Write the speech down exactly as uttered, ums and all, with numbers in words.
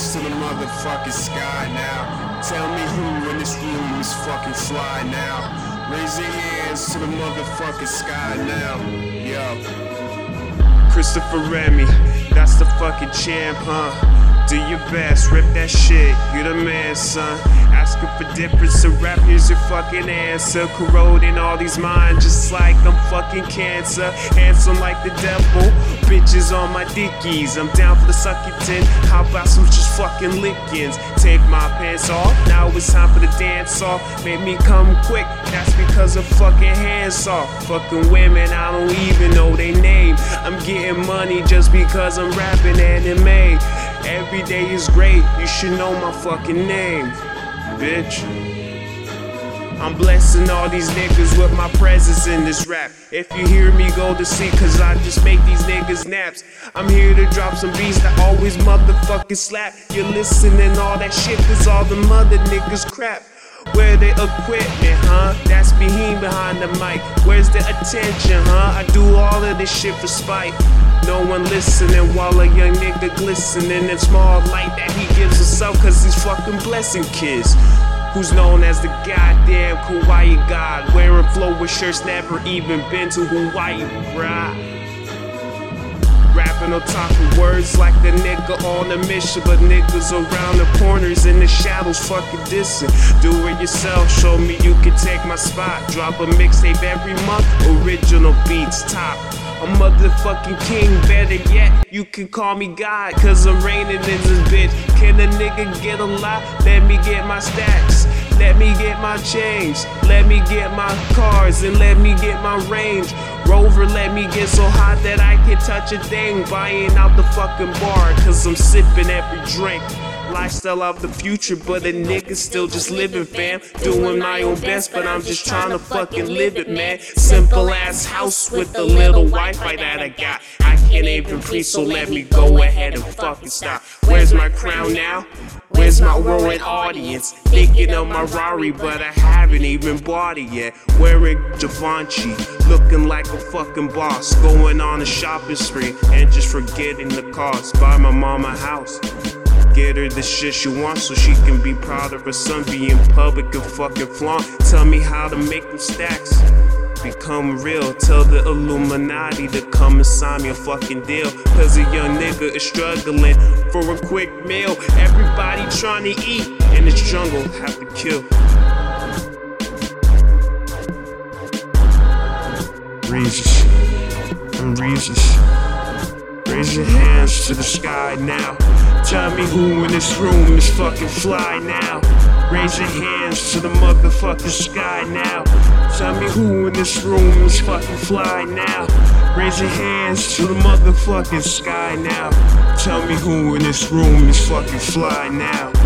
hands to the motherfucking sky now. Tell me who in this room is fucking fly now. Raise your hands to the motherfucking sky now. Yo. Christopher Remy, that's the fucking champ, huh? Do your best, rip that shit, you the man, son. Asking for difference to rap, here's your fucking answer. Corroding all these minds just like I'm fucking cancer. Handsome like the devil, bitches on my dickies. I'm down for the sucking. How about some just fucking lickings? Take my pants off, now it's time for the dance off. Made me come quick, that's because of fucking hands off. Fucking women, I don't even know their name. I'm getting money just because I'm rapping anime. Every day is great, you should know my fucking name, bitch. I'm blessing all these niggas with my presence in this rap. If you hear me, go to sleep, cause I just make these niggas naps. I'm here to drop some beats that always motherfucking slap. You're listening all that shit, cause all the mother niggas crap. Where the equipment, huh? That's me behind the mic. Where's the attention, huh? I do all of this shit for spite. No one listening while a young nigga glistening in small light that he gives himself cause he's fucking blessing kids. Who's known as the goddamn Kawaii God, wearing flow with shirts never even been to Hawaii, bruh. Rapping on top of words like the nigga on a mission, but niggas around the corners in the shadows fucking dissing. Do it yourself, show me you can take my spot. Drop a mixtape every month, original beats top. I'm motherfucking king, better yet, you can call me God, cause I'm reigning in this bitch. Can a nigga get a lot? Let me get my stacks. Let me get my change, let me get my cars, and let me get my Range Rover. Let me get so hot that I can touch a thing. Buying out the fucking bar, cause I'm sipping every drink. Lifestyle of the future, but a nigga still just living, fam. Doing my own best, but I'm just trying to fucking live it, man. Simple ass house with a little Wi-Fi that I got. I can't even breathe, so let me go ahead and fucking stop. Where's my crown now? Where's my roaring audience? Thinking of my Rari, but I haven't even bought it yet. Wearing Givenchy, looking like a fucking boss. Going on a shopping spree and just forgetting the cost. Buy my mama a house. Get her the shit she wants so she can be proud of her son. Be in public and fucking flaunt. Tell me how to make them stacks become real. Tell the Illuminati to come and sign me a fucking deal. Cause a young nigga is struggling for a quick meal. Everybody trying to eat in this jungle have to kill. Reezus, I'm Reezus. Raise your hands to the sky now. Tell me who in this room is fucking fly now. Raise your hands to the motherfucking sky now. Tell me who in this room is fucking fly now. Raise your hands to the motherfucking sky now. Tell me who in this room is fucking fly now.